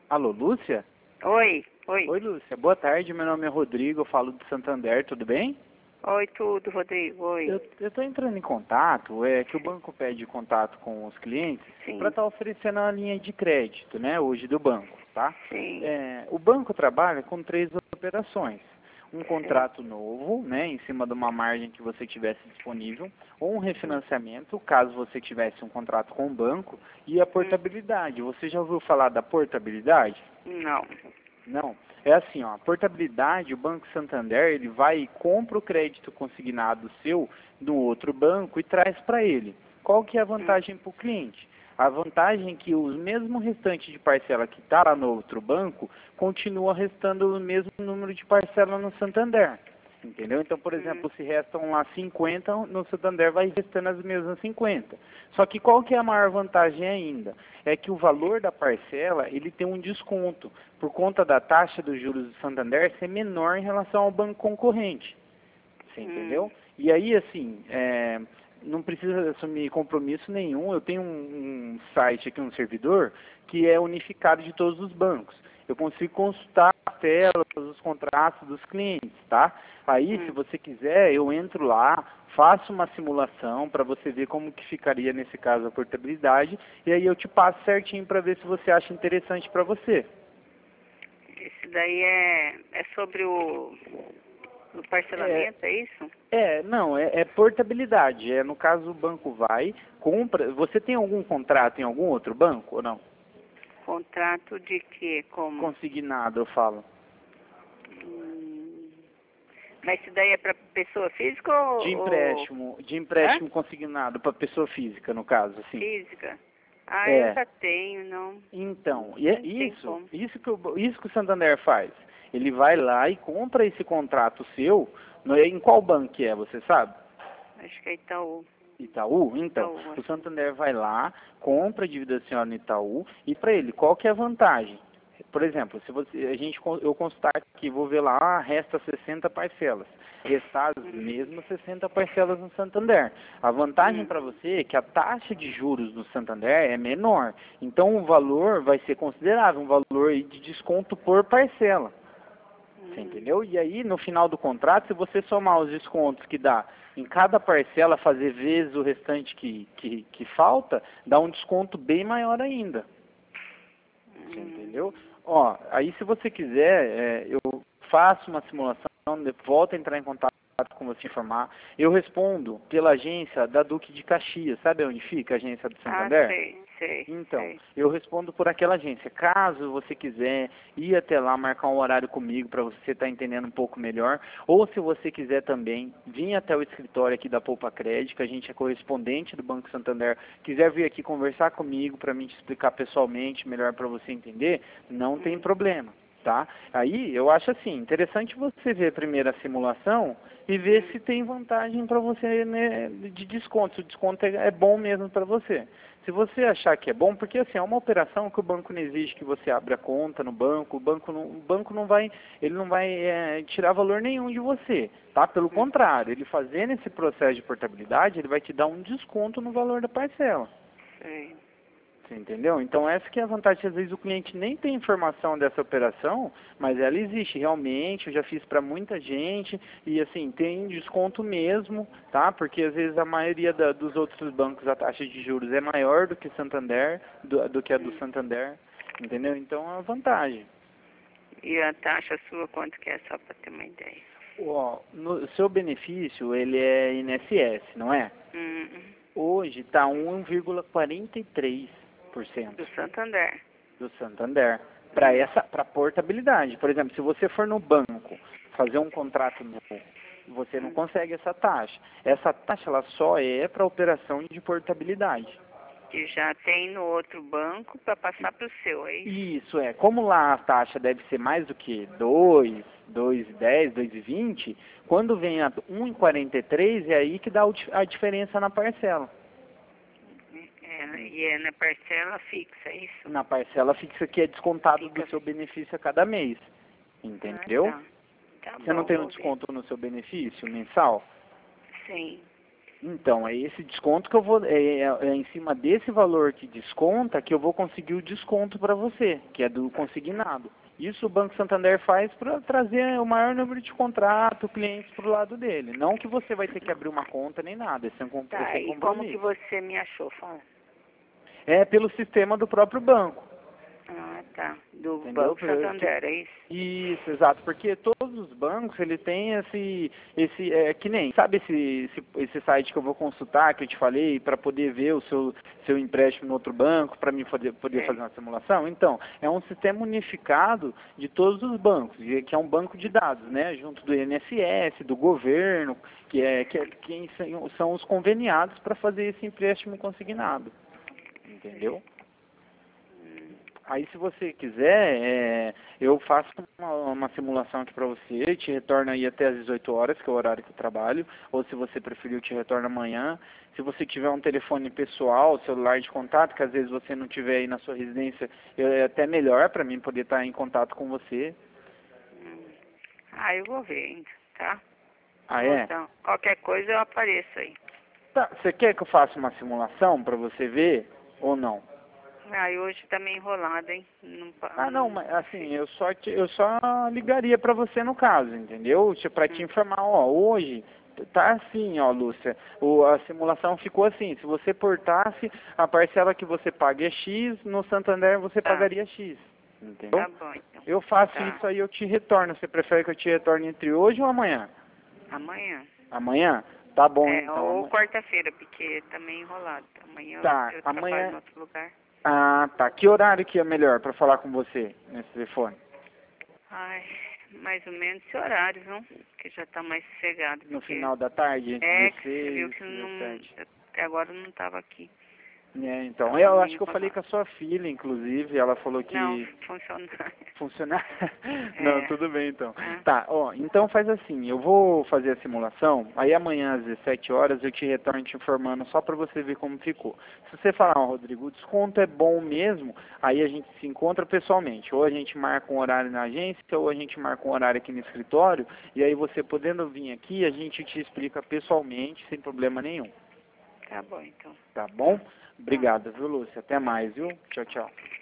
Alô, Lúcia? Oi, oi. Oi, Lúcia. Boa tarde, meu nome é Rodrigo, eu falo do Santander, tudo bem? Oi, tudo, Rodrigo, oi. Eu tô entrando em contato, é que o banco pede contato com os clientes Sim, para estar oferecendo a linha de crédito, né, hoje do banco, tá? sim, O banco trabalha com 3 operações. Um sim. contrato novo, né, em cima de uma margem que você tivesse disponível, ou um refinanciamento, caso você tivesse um contrato com o banco, e a portabilidade. Você já ouviu falar da portabilidade? Não. Não. É assim, ó, a portabilidade, o Banco Santander, ele vai e compra o crédito consignado seu no outro banco e traz para ele. Qual que é a vantagem para o cliente? A vantagem é que o mesmo restante de parcela que está lá no outro banco continua restando o mesmo número de parcela no Santander. Entendeu? Então, por exemplo, se restam lá 50, no Santander vai restando as mesmas 50. Só que qual que é a maior vantagem ainda? É que o valor da parcela, ele tem um desconto, por conta da taxa dos juros do Santander ser menor em relação ao banco concorrente. Você entendeu? E aí, assim, não precisa assumir compromisso nenhum. Eu tenho um site aqui, um servidor, que é unificado de todos os bancos. Eu consigo consultar as telas, os contratos dos clientes, tá? Aí, se você quiser, eu entro lá, faço uma simulação para você ver como que ficaria nesse caso a portabilidade, e aí eu te passo certinho para ver se você acha interessante para você. Esse daí é sobre o parcelamento, é isso? Não, é portabilidade. No caso, o banco vai, compra. Você tem algum contrato em algum outro banco ou não? Contrato de quê? Como? Consignado, eu falo. Hum, Mas isso daí é para pessoa física De ou... Hã? empréstimo consignado para pessoa física, no caso, assim. Física? Ah, eu É. já tenho, não. Então, e é Não tem isso, como. isso que o Santander faz. Ele vai lá e compra esse contrato seu, em qual banco que é, você sabe? Acho que é Itaú. Itaú? Então, Itaú, o acho. Santander vai lá, compra a dívida senhora no Itaú, e para ele, qual que é a vantagem? Por exemplo, se você, eu consultar aqui, vou ver lá, resta 60 parcelas. Restar as mesmas 60 parcelas no Santander. A vantagem para você é que a taxa de juros no Santander é menor. Então o valor vai ser considerável, um valor aí de desconto por parcela. Você entendeu? E aí, no final do contrato, se você somar os descontos que dá em cada parcela, fazer vezes o restante que falta, dá um desconto bem maior ainda. Você entendeu? Ó, aí se você quiser, eu faço uma simulação, volto a entrar em contato com você informar. Eu respondo pela agência da Duque de Caxias. Sabe onde fica a agência do Ah, Santander? sei, Então, sei. eu respondo por aquela agência. Caso você quiser ir até lá, marcar um horário comigo para você estar entendendo um pouco melhor, ou se você quiser também vir até o escritório aqui da Poupa Crédito, que a gente é correspondente do Banco Santander, quiser vir aqui conversar comigo para mim te explicar pessoalmente melhor para você entender, não tem problema, tá? Aí, eu acho assim, interessante você ver primeiro a simulação e ver se tem vantagem para você, né, de desconto. Se o desconto é bom mesmo para você. Se você achar que é bom, porque assim, é uma operação que o banco não exige que você abra conta no banco, o banco não vai, ele não vai tirar valor nenhum de você, tá? Pelo contrário, ele fazendo esse processo de portabilidade, ele vai te dar um desconto no valor da parcela. Sei. Você entendeu? Então essa que é a vantagem. Às vezes o cliente nem tem informação dessa operação, mas ela existe realmente. Eu já fiz para muita gente e assim, tem desconto mesmo, tá? Porque às vezes a maioria dos outros bancos a taxa de juros é maior do que Santander, do que a do Santander, entendeu? Então é uma vantagem. E a taxa sua, quanto que é, só para ter uma ideia? Ó, no seu benefício, ele é INSS, não é? Hum, Hoje está 1,43% do Santander. do Santander para portabilidade. Por exemplo, se você for no banco fazer um contrato novo, você não consegue essa taxa. Essa taxa ela só é para operação de portabilidade. Que já tem no outro banco para passar para o seu, é isso? Isso é. Como lá a taxa deve ser mais do que 2, 2,10, 2,20, quando vem a 1,43 é aí que dá a diferença na parcela. E é na parcela fixa, é isso? Na parcela fixa que é descontado Fica... do seu benefício a cada mês. Entendeu? Ah, tá Você não bom, tem um vou ver. desconto no seu benefício mensal? Sim. Então, é esse desconto que eu vou, é em cima desse valor que desconta que eu vou conseguir o desconto para você, que é do consignado. Isso o Banco Santander faz para trazer o maior número de contratos, clientes para o lado dele. Não que você vai ter que abrir uma conta nem nada, esse é um Tá, e como que você me achou? Fala. É pelo sistema do próprio banco. Ah, tá. Do Entendeu? Banco Santander, é isso? Isso, exato, porque todos os bancos, ele tem que nem, sabe esse site que eu vou consultar, que eu te falei, para poder ver o seu empréstimo no outro banco, para mim poder fazer uma simulação? Então, é um sistema unificado de todos os bancos, que é um banco de dados, né, junto do INSS, do governo, quem são os conveniados para fazer esse empréstimo consignado, entendeu? Aí, se você quiser, eu faço uma simulação aqui para você, te retorno aí até às 18 horas, que é o horário que eu trabalho, ou se você preferir, eu te retorno amanhã. Se você tiver um telefone pessoal, celular de contato, que às vezes você não tiver aí na sua residência, é até melhor para mim poder estar em contato com você. Ah, eu vou ver ainda, tá? Ah, é? Então, qualquer coisa eu apareço aí. Tá, você quer que eu faça uma simulação para você ver ou não? Ah, e hoje tá meio enrolado, hein? Não, mas assim, eu só ligaria para você no caso, entendeu? Para te informar, ó, hoje tá assim, ó, Lúcia, a simulação ficou assim, se você portasse, a parcela que você paga é X, no Santander você pagaria X, entendeu? Tá bom, então. Eu faço isso aí, eu te retorno. Você prefere que eu te retorne entre hoje ou amanhã? Amanhã. Amanhã? Tá bom, então. Ou quarta-feira, porque tá meio enrolado. Amanhã eu trabalho em outro lugar. Ah, tá. Que horário que é melhor para falar com você nesse telefone? Ai, mais ou menos esse horário, viu? Que já tá mais sossegado. No final da tarde? É, 16, que você viu que 17. até agora eu não tava aqui. Então, eu acho que eu falei com a sua filha, inclusive, ela falou que... Não, funcionário. Funcionar? Não, tudo bem então. É. Tá, ó, então faz assim, eu vou fazer a simulação, aí amanhã às 17 horas eu te retorno te informando só para você ver como ficou. Se você falar, ó, Rodrigo, o desconto é bom mesmo, aí a gente se encontra pessoalmente, ou a gente marca um horário na agência, ou a gente marca um horário aqui no escritório, e aí você podendo vir aqui, a gente te explica pessoalmente, sem problema nenhum. Tá bom, então. Tá bom? Obrigado, viu, Lúcia? Até mais, viu? Tchau, tchau.